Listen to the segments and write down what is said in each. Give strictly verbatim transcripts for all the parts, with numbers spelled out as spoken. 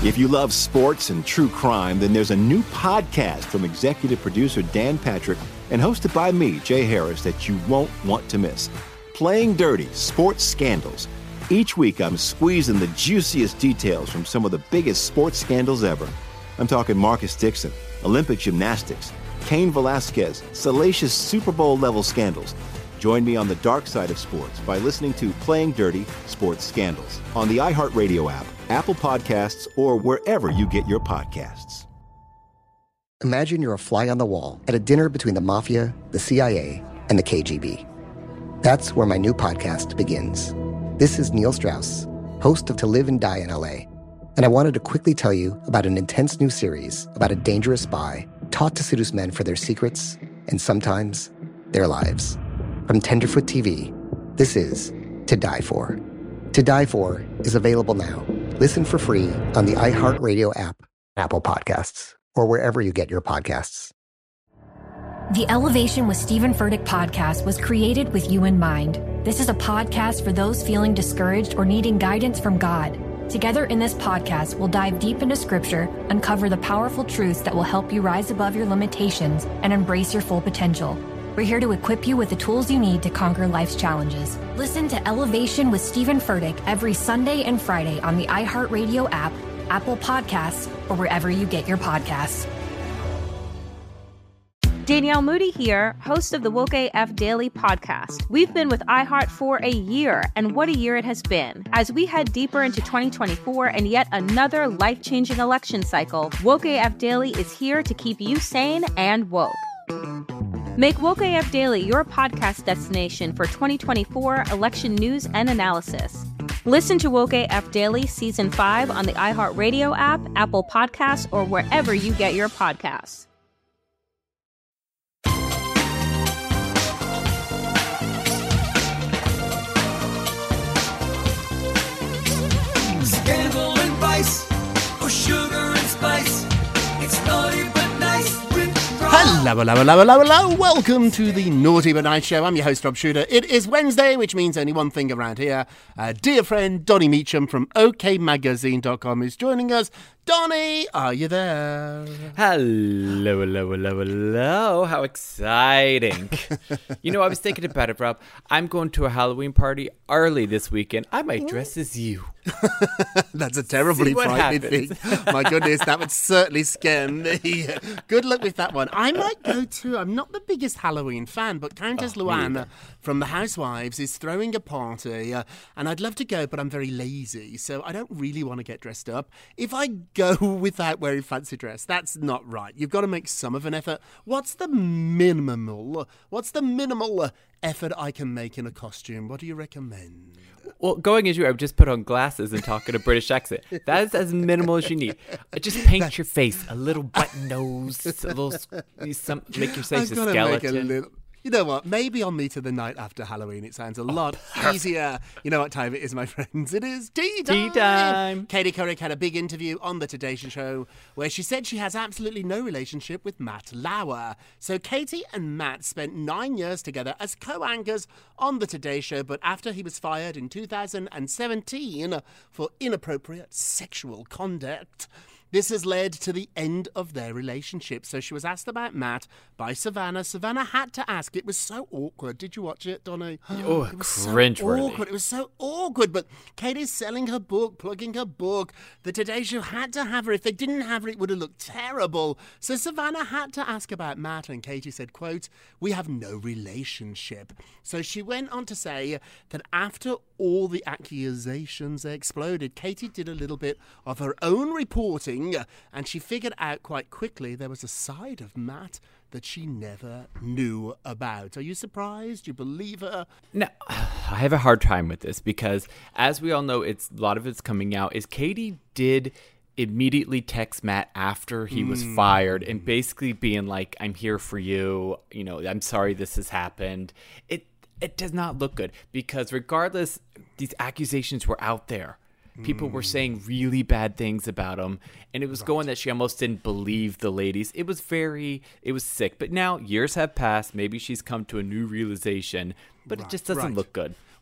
If you love sports and true crime, then there's a new podcast from executive producer Dan Patrick and hosted by me, Jay Harris, that you won't want to miss. Playing Dirty: Sports Scandals. Each week, I'm squeezing the juiciest details from some of the biggest sports scandals ever. I'm talking Marcus Dixon, Olympic gymnastics, Cain Velasquez, salacious Super Bowl-level scandals. Join me on the dark side of sports by listening to Playing Dirty: Sports Scandals on the iHeartRadio app, Apple Podcasts, or wherever you get your podcasts. Imagine you're a fly on the wall at a dinner between the mafia, the C I A, and the K G B. That's where my new podcast begins. This is Neil Strauss, host of To Live and Die in L A, and I wanted to quickly tell you about an intense new series about a dangerous spy taught to seduce men for their secrets and sometimes their lives. From Tenderfoot T V, this is To Die For. To Die For is available now. Listen for free on the iHeartRadio app, Apple Podcasts, or wherever you get your podcasts. The Elevation with Stephen Furtick podcast was created with you in mind. This is a podcast for those feeling discouraged or needing guidance from God. Together in this podcast, we'll dive deep into Scripture, uncover the powerful truths that will help you rise above your limitations and embrace your full potential. We're here to equip you with the tools you need to conquer life's challenges. Listen to Elevation with Stephen Furtick every Sunday and Friday on the iHeartRadio app, Apple Podcasts, or wherever you get your podcasts. Danielle Moody here, host of the Woke A F Daily podcast. We've been with iHeart for a year, and what a year it has been. As we head deeper into twenty twenty-four and yet another life-changing election cycle, Woke A F Daily is here to keep you sane and woke. Make Woke A F Daily your podcast destination for twenty twenty-four election news and analysis. Listen to Woke A F Daily Season five on the iHeartRadio app, Apple Podcasts, or wherever you get your podcasts. Scandal and vice, or sugar and spice. It's naughty but nice with Hello, hello, hello, hello, hello. Welcome to the Naughty But Nice Show. I'm your host, Rob Shooter. It is Wednesday, which means only one thing around here. Uh, dear friend Donnie Meacham from O K magazine dot com is joining us. Donnie, are you there? Hello, hello, hello, hello. How exciting. You know, I was thinking about it, Rob. I'm going to a Halloween party early this weekend. I might dress as you. That's a terribly frightening thing. My goodness, that would certainly scare me. Good luck with that one. I might go too. I'm not the biggest Halloween fan, but Countess oh, Luann from The Housewives is throwing a party, uh, and I'd love to go, but I'm very lazy, so I don't really want to get dressed up. If I go without wearing fancy dress, that's not right. You've got to make some of an effort. What's the minimal, what's the minimal effort I can make in a costume? What do you recommend? Well, going as you, I would just put on glasses and talk in a British accent. That is as minimal as you need. Just paint your face, a little button nose, a little, some, make your face a skeleton. A little, you know what? Maybe on Me to the Night After Halloween. It sounds a lot oh, easier. You know what time it is, my friends? It is tea time. Tea time. Katie Couric had a big interview on The Today Show where she said she has absolutely no relationship with Matt Lauer. So Katie and Matt spent nine years together as co-anchors on The Today Show, but after he was fired in two thousand seventeen for inappropriate sexual conduct, this has led to the end of their relationship. So she was asked about Matt by Savannah. Savannah had to ask. It was so awkward. Did you watch it, Donnie? Oh, it was cringe-worthy. So awkward. It was so awkward. But Katie's selling her book, plugging her book. The Today Show had to have her. If they didn't have her, it would have looked terrible. So Savannah had to ask about Matt, and Katie said, quote, "We have no relationship." So she went on to say that after all the accusations exploded, Katie did a little bit of her own reporting, and she figured out quite quickly there was a side of Matt that she never knew about. Are you surprised? You believe her? No, I have a hard time with this because, as we all know, it's a lot of it's coming out, is Katie did immediately text Matt after he was mm. fired and basically being like, "I'm here for you. You know, I'm sorry this has happened." It it does not look good because regardless, these accusations were out there. People were saying really bad things about him, and it was right. going that she almost didn't believe the ladies. It was very, it was sick. But now years have passed. Maybe she's come to a new realization, but right. it just doesn't right. look good.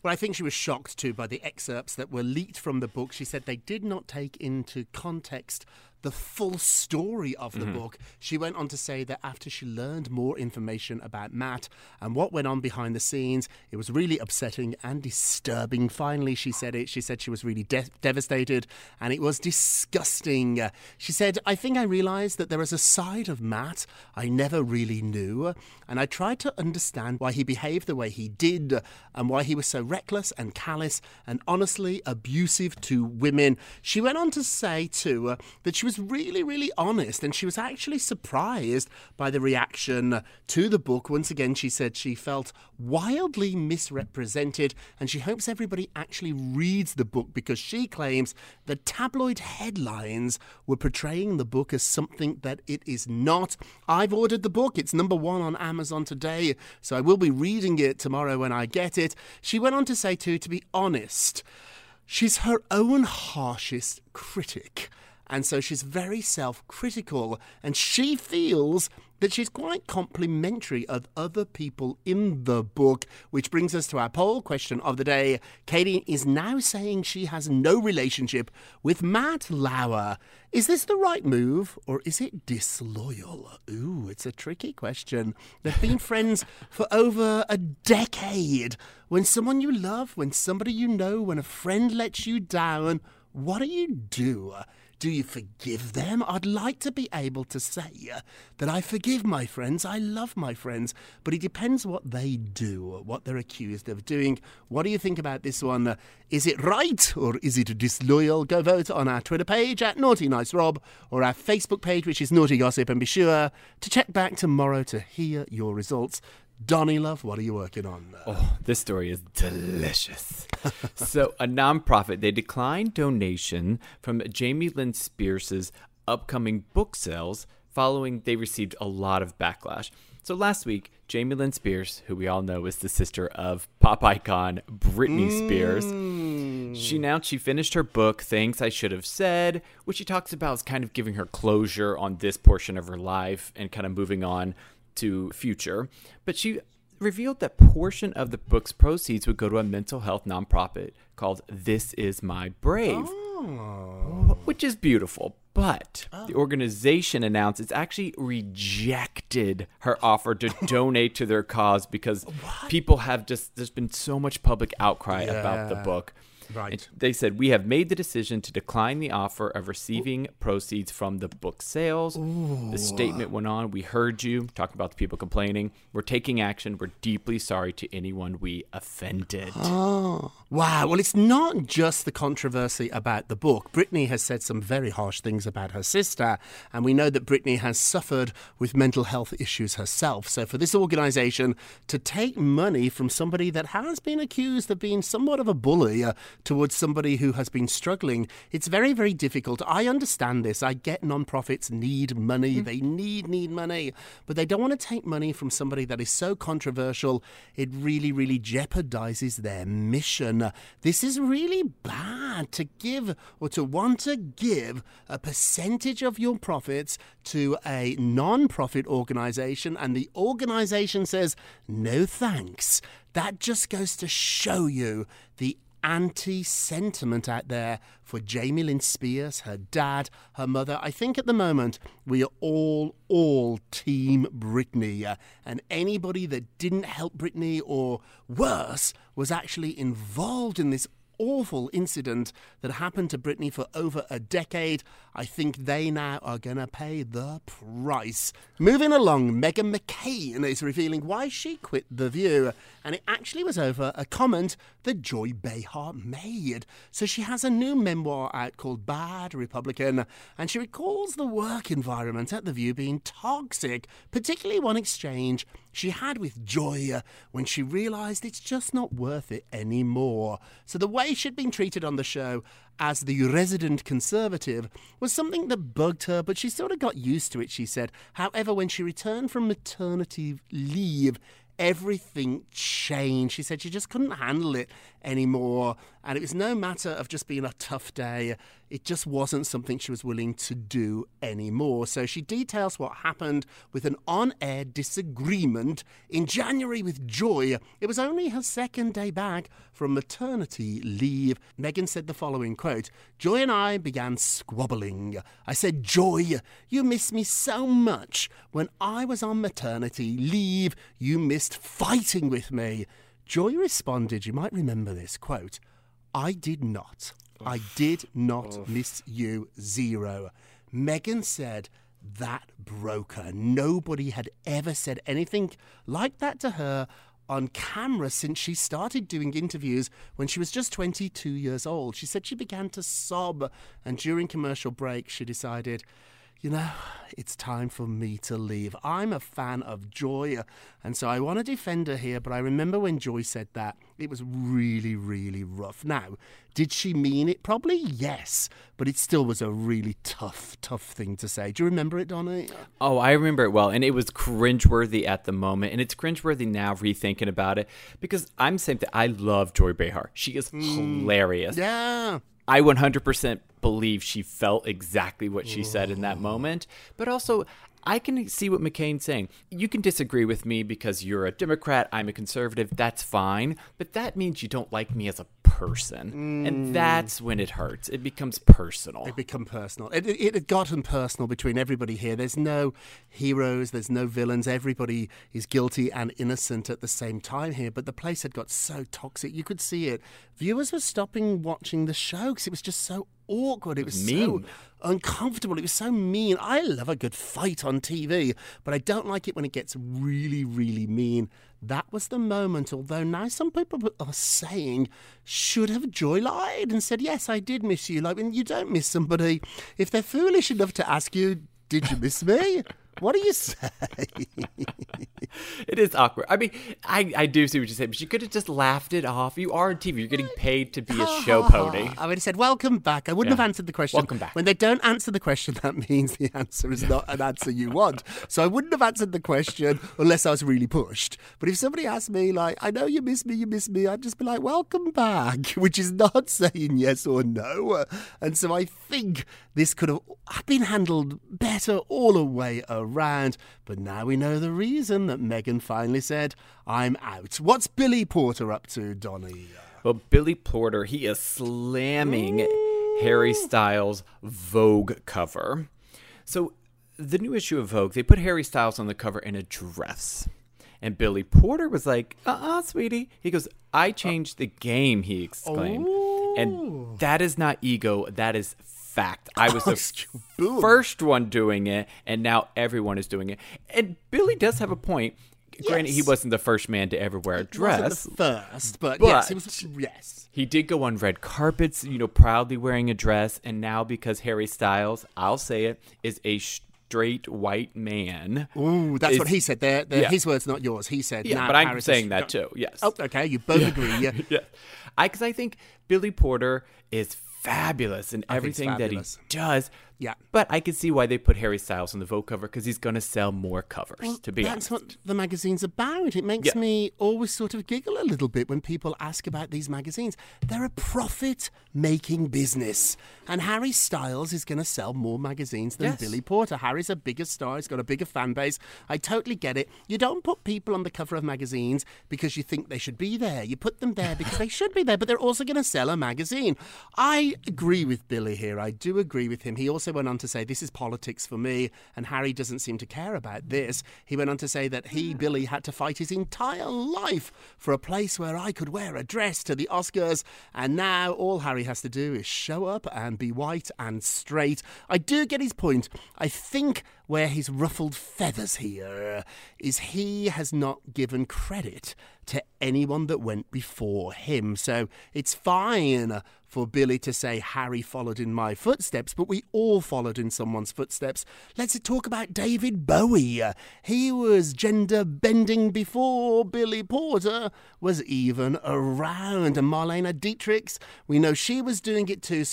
Well, I think she was shocked too by the excerpts that were leaked from the book. She said they did not take into context the full story of the mm-hmm. book. She went on to say that after she learned more information about Matt and what went on behind the scenes, it was really upsetting and disturbing. Finally, she said it. She said she was really de- devastated and it was disgusting. Uh, she said, I think I realized that there is a side of Matt I never really knew, and I tried to understand why he behaved the way he did and why he was so reckless and callous and honestly abusive to women. She went on to say, too, uh, that she was really, really honest, and she was actually surprised by the reaction to the book. Once again, she said she felt wildly misrepresented, and she hopes everybody actually reads the book because she claims that tabloid headlines were portraying the book as something that it is not. I've ordered the book. It's number one on Amazon today, so I will be reading it tomorrow when I get it. She went on to say, too, to be honest, she's her own harshest critic. And so she's very self-critical, and she feels that she's quite complimentary of other people in the book, which brings us to our poll question of the day. Katie is now saying she has no relationship with Matt Lauer. Is this the right move, or is it disloyal? Ooh, it's a tricky question. They've been friends for over a decade. When someone you love, when somebody you know, when a friend lets you down, what do you do? Do you forgive them? I'd like to be able to say uh, that I forgive my friends, I love my friends, but it depends what they do, what they're accused of doing. What do you think about this one? Uh, is it right or is it disloyal? Go vote on our Twitter page at Naughty Nice Rob or our Facebook page, which is Naughty Gossip, and be sure to check back tomorrow to hear your results. Donnie Love, what are you working on? Oh, this story is delicious. So a nonprofit, they declined donation from Jamie Lynn Spears' upcoming book sales following they received a lot of backlash. So last week, Jamie Lynn Spears, who we all know is the sister of pop icon Britney mm. Spears, she announced she finished her book, Things I Should Have Said, which she talks about as kind of giving her closure on this portion of her life and kind of moving on to future. But she revealed that portion of the book's proceeds would go to a mental health nonprofit called This Is My Brave, oh. which is beautiful. But oh. the organization announced it's actually rejected her offer to donate to their cause because what? people have just, there's been so much public outcry yeah. about the book. Right. And they said, we have made the decision to decline the offer of receiving Ooh. proceeds from the book sales. Ooh. The statement went on, we heard you, talking about the people complaining. We're taking action. We're deeply sorry to anyone we offended. Oh, wow. Well, it's not just the controversy about the book. Britney has said some very harsh things about her sister, and we know that Britney has suffered with mental health issues herself. So for this organization to take money from somebody that has been accused of being somewhat of a bully uh, towards somebody who has been struggling, it's very, very difficult. I understand this. I get nonprofits need money. Mm. They need, need money. But they don't want to take money from somebody that is so controversial, it really, really jeopardizes their mission. This is really bad to give or to want to give a percentage of your profits to a non-profit organization and the organization says, no thanks. That just goes to show you the anti-sentiment out there for Jamie Lynn Spears, her dad, her mother. I think at the moment we are all, all Team Britney. Uh, and anybody that didn't help Britney or worse was actually involved in this awful incident that happened to Britney for over a decade. I think they now are going to pay the price. Moving along, Meghan McCain is revealing why she quit The View, and it actually was over a comment that Joy Behar made. So she has a new memoir out called Bad Republican, and she recalls the work environment at The View being toxic, particularly one exchange she had with Joy when she realised it's just not worth it anymore. So the way she'd been treated on the show as the resident conservative was something that bugged her, but she sort of got used to it, she said. However, when she returned from maternity leave, everything changed. She said she just couldn't handle it anymore. And it was no matter of just being a tough day. It just wasn't something she was willing to do anymore. So she details what happened with an on-air disagreement in January with Joy. It was only her second day back from maternity leave. Meghan said the following quote, "Joy and I began squabbling. I said, 'Joy, you miss me so much. When I was on maternity leave, you missed fighting with me.' Joy responded," you might remember this quote, "I did not. I did not miss you, zero." Meghan said that broke her. Nobody had ever said anything like that to her on camera since she started doing interviews when she was just twenty-two years old. She said she began to sob, and during commercial break she decided, you know, it's time for me to leave. I'm a fan of Joy, and so I want to defend her here, but I remember when Joy said that, it was really, really rough. Now, did she mean it? Probably yes, but it still was a really tough, tough thing to say. Do you remember it, Donnie? Oh, I remember it well, and it was cringeworthy at the moment, and it's cringeworthy now rethinking about it, because I'm saying that I love Joy Behar. She is mm. hilarious. Yeah. I one hundred percent believe she felt exactly what she said in that moment. But also, I can see what McCain's saying. You can disagree with me because you're a Democrat, I'm a conservative, that's fine. But that means you don't like me as a person. Mm. And that's when it hurts. It becomes personal. It become personal. It, it, it had gotten personal between everybody here. There's no heroes, there's no villains. Everybody is guilty and innocent at the same time here. But the place had got so toxic. You could see it. Viewers were stopping watching the show because it was just so awkward. It was mean. so uncomfortable. It was so mean. I love a good fight on T V, but I don't like it when it gets really, really mean. That was the moment, although now some people are saying, should have Joy lied and said, yes, I did miss you. Like, when you don't miss somebody, if they're foolish enough to ask you, did you miss me? What do you say? It is awkward. I mean, I, I do see what you're saying, but you could have just laughed it off. You are on T V. You're getting paid to be a show pony. I would have said, welcome back. I wouldn't Yeah. have answered the question. Welcome back. When they don't answer the question, that means the answer is not an answer you want. So I wouldn't have answered the question unless I was really pushed. But if somebody asked me, like, I know you miss me, you miss me, I'd just be like, welcome back, which is not saying yes or no. And so I think this could have been handled better all the way around. But now we know the reason that Meghan finally said, I'm out. What's Billy Porter up to, Donnie? Well, Billy Porter, he is slamming Ooh. Harry Styles' Vogue cover. So the new issue of Vogue, they put Harry Styles on the cover in a dress. And Billy Porter was like, uh-uh, sweetie. He goes, I changed the game, he exclaimed. Oh. And that is not ego, that is fact. I was the first one doing it, and now everyone is doing it. And Billy does have a point. Yes. Granted, he wasn't the first man to ever wear a dress. He wasn't the first, but, but yes, he was, yes. He did go on red carpets, you know, proudly wearing a dress. And now because Harry Styles, I'll say it, is a straight white man. Ooh, that's is, what he said. They're, they're yeah. his words, not yours. He said, yeah, now but I'm Harris saying is, that too, yes. Oh, okay, you both yeah. agree, yeah. yeah. I, because I think Billy Porter is fabulous in everything fabulous. that he does. Yeah. But I can see why they put Harry Styles on the Vogue cover, because he's going to sell more covers, well, to be that's honest. That's what the magazine's about. It makes yeah. me always sort of giggle a little bit when people ask about these magazines. They're a profit-making business. And Harry Styles is going to sell more magazines than yes. Billy Porter. Harry's a bigger star. He's got a bigger fan base. I totally get it. You don't put people on the cover of magazines because you think they should be there. You put them there because they should be there, but they're also going to sell a magazine. I agree with Billy here. I do agree with him. He also went on to say, this is politics for me, and Harry doesn't seem to care about this. He went on to say that he, Billy, had to fight his entire life for a place where I could wear a dress to the Oscars, and now all Harry has to do is show up and be white and straight. I do get his point. I think where he's ruffled feathers here is he has not given credit to anyone that went before him. So it's fine for Billy to say Harry followed in my footsteps, but we all followed in someone's footsteps. Let's talk about David Bowie. He was gender bending before Billy Porter was even around. And Marlene Dietrich, we know she was doing it too. So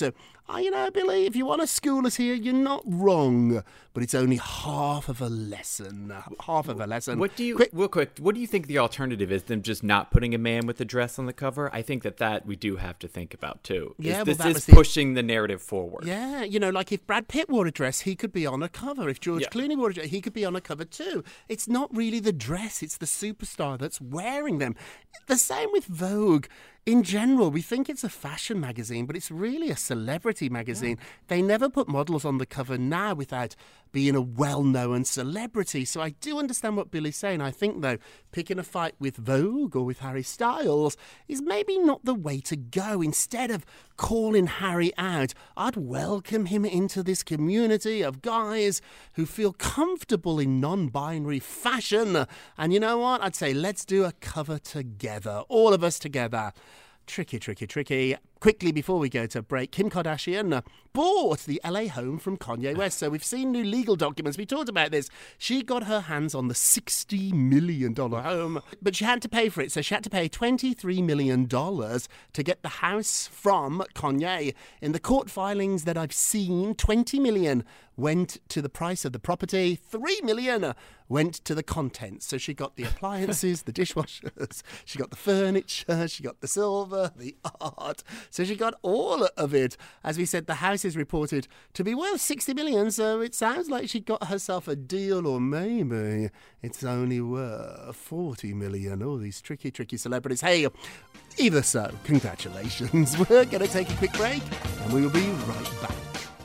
Oh, you know, Billy, if you want to school us here, you're not wrong. But it's only half of a lesson. Half of a lesson. What do you, quick, real quick, what do you think the alternative is? Them just not putting a man with a dress on the cover? I think that that we do have to think about, too. Yeah, well, this that is was the- pushing the narrative forward. Yeah, you know, like if Brad Pitt wore a dress, he could be on a cover. If George Yeah. Clooney wore a dress, he could be on a cover too. It's not really the dress, it's the superstar that's wearing them. The same with Vogue. In general, we think it's a fashion magazine, but it's really a celebrity magazine. Yeah. They never put models on the cover now without being a well-known celebrity. So I do understand what Billy's saying. I think, though, picking a fight with Vogue or with Harry Styles is maybe not the way to go. Instead of calling Harry out, I'd welcome him into this community of guys who feel comfortable in non-binary fashion. And you know what? I'd say let's do a cover together, all of us together. Tricky, tricky, tricky. Quickly, before we go to break, Kim Kardashian uh, bought the L A home from Kanye West. So we've seen new legal documents. We talked about this. She got her hands on the sixty million dollars home, but she had to pay for it. So she had to pay twenty-three million dollars to get the house from Kanye. In the court filings that I've seen, twenty million dollars went to the price of the property, three million dollars went to the contents. So she got the appliances, the dishwashers, she got the furniture, she got the silver, the art. So she got all of it. As we said, the house is reported to be worth sixty million dollars, so it sounds like she got herself a deal, or maybe it's only worth forty million dollars. Oh, these tricky, tricky celebrities. Hey, either so, congratulations. We're going to take a quick break, and we will be right back.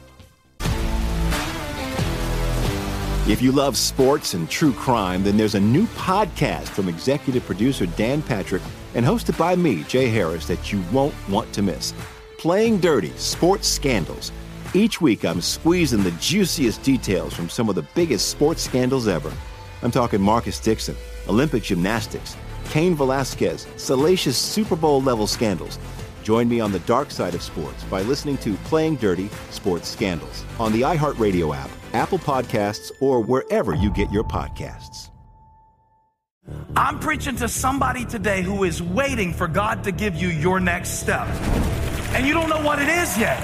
If you love sports and true crime, then there's a new podcast from executive producer Dan Patrick and hosted by me, Jay Harris, that you won't want to miss. Playing Dirty: Sports Scandals. Each week, I'm squeezing the juiciest details from some of the biggest sports scandals ever. I'm talking Marcus Dixon, Olympic gymnastics, Cain Velasquez, salacious Super Bowl-level scandals. Join me on the dark side of sports by listening to Playing Dirty: Sports Scandals on the iHeartRadio app, Apple Podcasts, or wherever you get your podcasts. I'm preaching to somebody today who is waiting for God to give you your next step, and you don't know what it is yet.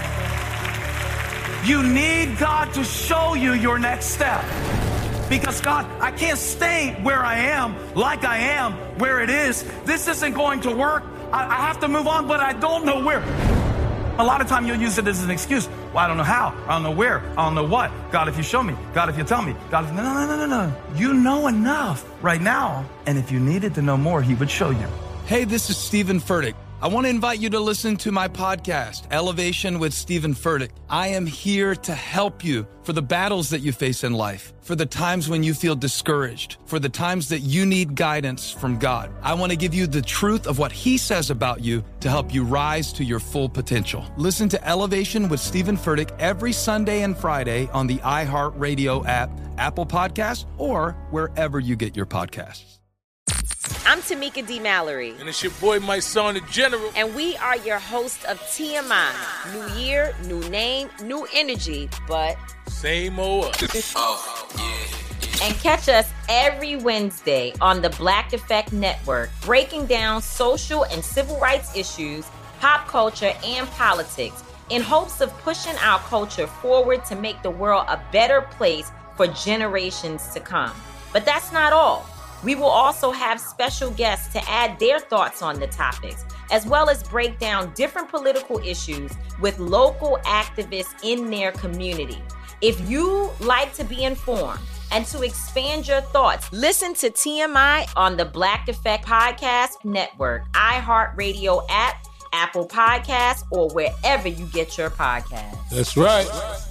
You need God to show you your next step. Because, God, I can't stay where I am, like I am, where it is. This isn't going to work. I, I have to move on, but I don't know where. A lot of time you'll use it as an excuse. Well, I don't know how. I don't know where. I don't know what. God, if you show me. God, if you tell me. God, if... No, no, no, no, no. You know enough right now. And if you needed to know more, he would show you. Hey, this is Stephen Furtick. I want to invite you to listen to my podcast, Elevation with Stephen Furtick. I am here to help you for the battles that you face in life, for the times when you feel discouraged, for the times that you need guidance from God. I want to give you the truth of what he says about you to help you rise to your full potential. Listen to Elevation with Stephen Furtick every Sunday and Friday on the iHeartRadio app, Apple Podcasts, or wherever you get your podcasts. I'm Tamika D. Mallory. And it's your boy, my son, the General. And we are your hosts of T M I. New year, new name, new energy, but... same old us. Oh, yeah. And catch us every Wednesday on the Black Effect Network, breaking down social and civil rights issues, pop culture, and politics, in hopes of pushing our culture forward to make the world a better place for generations to come. But that's not all. We will also have special guests to add their thoughts on the topics, as well as break down different political issues with local activists in their community. If you like to be informed and to expand your thoughts, listen to T M I on the Black Effect Podcast Network, iHeartRadio app, Apple Podcasts, or wherever you get your podcasts. That's right.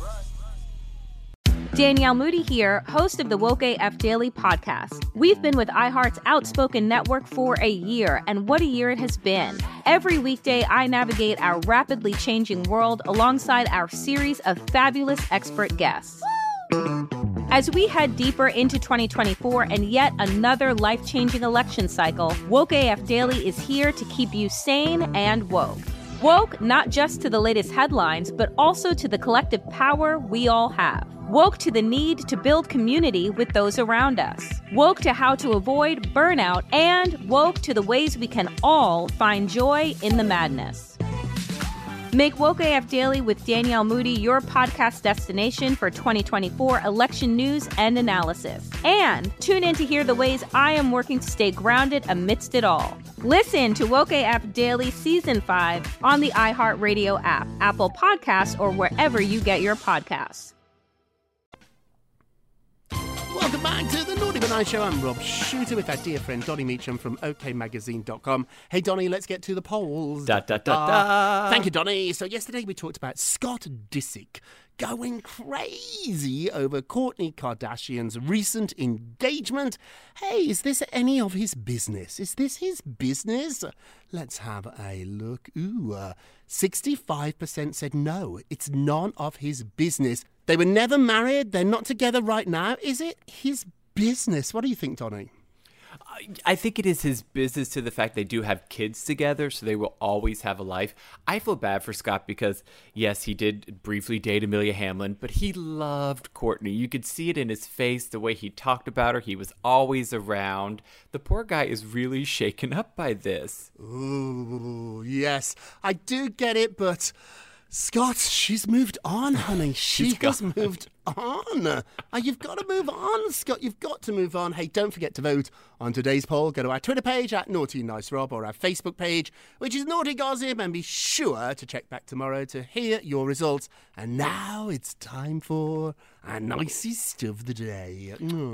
Danielle Moody here, host of the Woke A F Daily podcast. We've been with iHeart's Outspoken Network for a year, and what a year it has been. Every weekday, I navigate our rapidly changing world alongside our series of fabulous expert guests. As we head deeper into twenty twenty-four and yet another life-changing election cycle, Woke A F Daily is here to keep you sane and woke. Woke not just to the latest headlines, but also to the collective power we all have. Woke to the need to build community with those around us. Woke to how to avoid burnout, and woke to the ways we can all find joy in the madness. Make Woke A F Daily with Danielle Moody your podcast destination for twenty twenty-four election news and analysis. And tune in to hear the ways I am working to stay grounded amidst it all. Listen to Woke A F Daily Season five on the iHeartRadio app, Apple Podcasts, or wherever you get your podcasts. Welcome back to the Naughty But Nice Show. I'm Rob Shooter with our dear friend Donnie Meacham from O K magazine dot com. Hey, Donnie, let's get to the polls. Da, da, da, da. Thank you, Donnie. So yesterday we talked about Scott Disick going crazy over Kourtney Kardashian's recent engagement. Hey, is this any of his business? Is this his business? Let's have a look. Ooh, uh, sixty-five percent said no, it's none of his business. They were never married. They're not together right now. Is it his business? What do you think, Donnie? I think it is his business to the fact they do have kids together, so they will always have a life. I feel bad for Scott because, yes, he did briefly date Amelia Hamlin, but he loved Kourtney. You could see it in his face, the way he talked about her. He was always around. The poor guy is really shaken up by this. Ooh, yes. I do get it, but Scott, she's moved on, honey. She has moved on. Uh, you've got to move on, Scott. You've got to move on. Hey, don't forget to vote on today's poll. Go to our Twitter page at Naughty Nice Rob or our Facebook page, which is Naughty Gossip, and be sure to check back tomorrow to hear your results. And now it's time for our nicest of the day.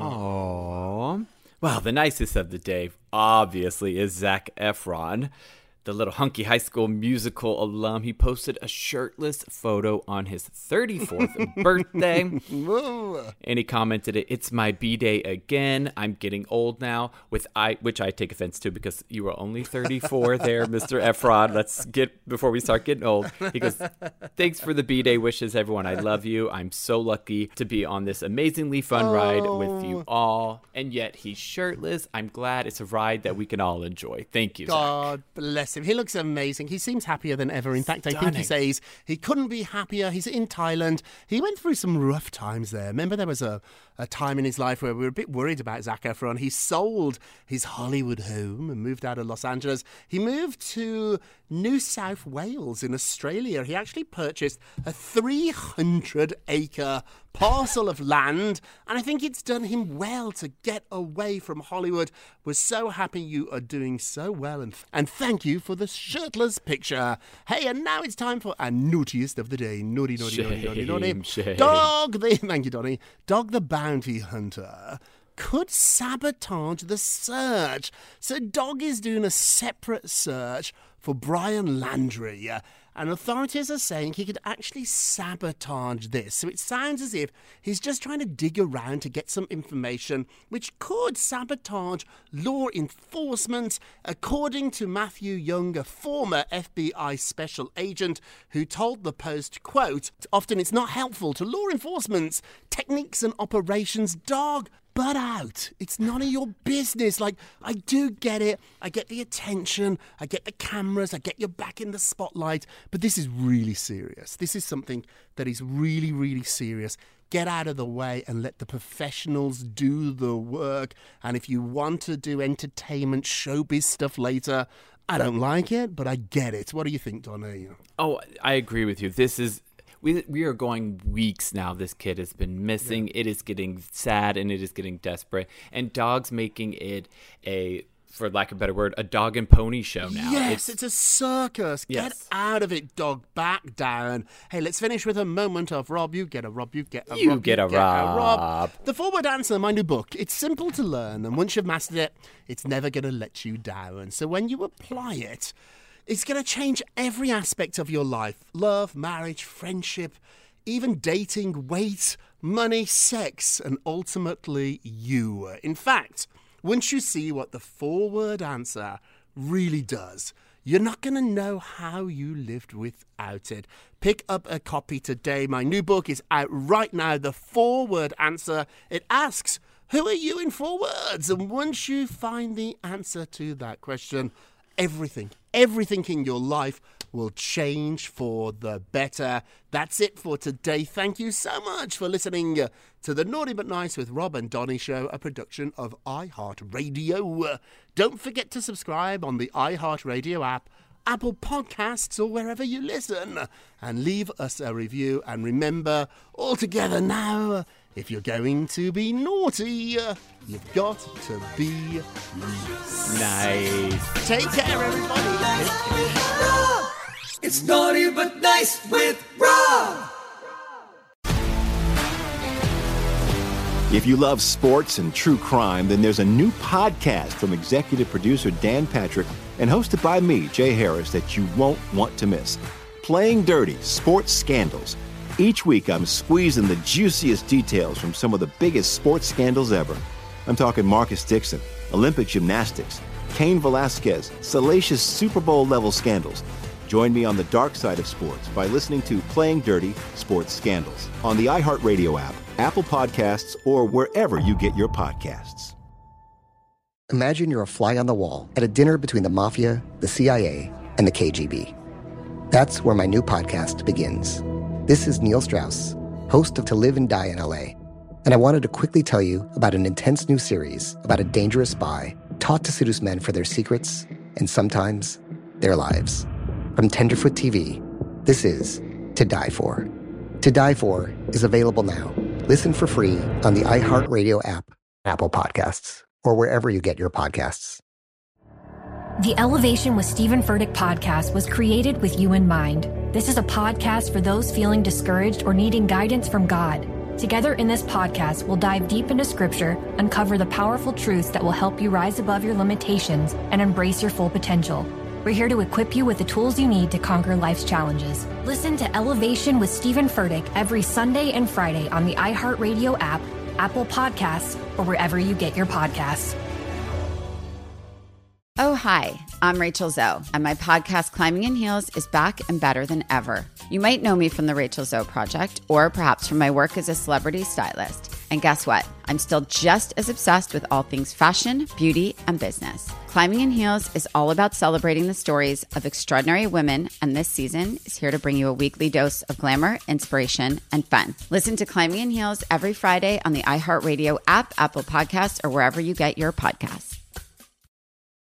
Aww. Well, the nicest of the day, obviously, is Zac Efron. The little hunky high school musical alum, he posted a shirtless photo on his thirty-fourth birthday. And he commented, "It's my B-day again. I'm getting old now," with I, which I take offense to because you were only thirty-four there, Mister Efron. Let's get, before we start getting old. He goes, "Thanks for the B-day wishes, everyone. I love you. I'm so lucky to be on this amazingly fun oh. ride with you all." And yet he's shirtless. I'm glad it's a ride that we can all enjoy. Thank you, God Zach. bless him. He looks amazing. He seems happier than ever. In fact, I Stunning. think he says he couldn't be happier. He's in Thailand. He went through some rough times there. Remember, there was a, a time in his life where we were a bit worried about Zac Efron. He sold his Hollywood home and moved out of Los Angeles. He moved to New South Wales in Australia. He actually purchased a three hundred acre parcel of land, and I think it's done him well to get away from Hollywood. We're so happy you are doing so well, and and thank you for the shirtless picture. Hey, and now it's time for our naughtiest of the day. Naughty, naughty, shame, naughty, naughty, naughty. Shame. Dog the thank you, Donnie. Dog the bounty hunter could sabotage the search. So Dog is doing a separate search for Brian Landry, uh, and authorities are saying he could actually sabotage this. So it sounds as if he's just trying to dig around to get some information which could sabotage law enforcement, according to Matthew Young, a former F B I special agent who told the Post, quote, "Often it's not helpful to law enforcement's techniques and operations. Dog, butt out. It's none of your business." Like, I do get it. I get the attention. I get the cameras. I get you back in the spotlight. But this is really serious. This is something that is really, really serious. Get out of the way and let the professionals do the work. And if you want to do entertainment, showbiz stuff later, I don't like it, but I get it. What do you think, Donnie? Oh, I agree with you. This is... We we are going weeks now. This kid has been missing. Yeah. It is getting sad and it is getting desperate. And Dog's making it a, for lack of a better word, a dog and pony show now. Yes, it's, it's a circus. Yes. Get out of it, Dog. Back down. Hey, let's finish with a moment of Rob. You get a Rob. You get a you Rob. Get you a get Rob. a Rob. The Forward Answer, my new book. It's simple to learn, and once you've mastered it, it's never going to let you down. So when you apply it, it's going to change every aspect of your life. Love, marriage, friendship, even dating, weight, money, sex, and ultimately you. In fact, once you see what the Forward Answer really does, you're not going to know how you lived without it. Pick up a copy today. My new book is out right now, The Forward Answer. It asks, who are you in four words? And once you find the answer to that question, everything, everything in your life will change for the better. That's it for today. Thank you so much for listening to the Naughty But Nice with Rob and Donnie show, a production of iHeartRadio. Don't forget to subscribe on the iHeartRadio app, Apple Podcasts, or wherever you listen. And leave us a review. And remember, all together now, if you're going to be naughty, you've got to be nice. Nice. Take care, everybody. It's naughty but nice with Rob. If you love sports and true crime, then there's a new podcast from executive producer Dan Patrick and hosted by me, Jay Harris, that you won't want to miss. Playing Dirty: Sports Scandals. Each week, I'm squeezing the juiciest details from some of the biggest sports scandals ever. I'm talking Marcus Dixon, Olympic gymnastics, Cain Velasquez, salacious Super Bowl-level scandals. Join me on the dark side of sports by listening to Playing Dirty: Sports Scandals on the iHeartRadio app, Apple Podcasts, or wherever you get your podcasts. Imagine you're a fly on the wall at a dinner between the mafia, the C I A, and the K G B. That's where my new podcast begins. This is Neil Strauss, host of To Live and Die in L A, and I wanted to quickly tell you about an intense new series about a dangerous spy taught to seduce men for their secrets and sometimes their lives. From Tenderfoot T V, this is To Die For. To Die For is available now. Listen for free on the iHeartRadio app, Apple Podcasts, or wherever you get your podcasts. The Elevation with Stephen Furtick podcast was created with you in mind. This is a podcast for those feeling discouraged or needing guidance from God. Together in this podcast, we'll dive deep into Scripture, uncover the powerful truths that will help you rise above your limitations and embrace your full potential. We're here to equip you with the tools you need to conquer life's challenges. Listen to Elevation with Stephen Furtick every Sunday and Friday on the iHeartRadio app, Apple Podcasts, or wherever you get your podcasts. Oh, hi, I'm Rachel Zoe, and my podcast, Climbing in Heels, is back and better than ever. You might know me from the Rachel Zoe Project, or perhaps from my work as a celebrity stylist. And guess what? I'm still just as obsessed with all things fashion, beauty, and business. Climbing in Heels is all about celebrating the stories of extraordinary women, and this season is here to bring you a weekly dose of glamour, inspiration, and fun. Listen to Climbing in Heels every Friday on the iHeartRadio app, Apple Podcasts, or wherever you get your podcasts.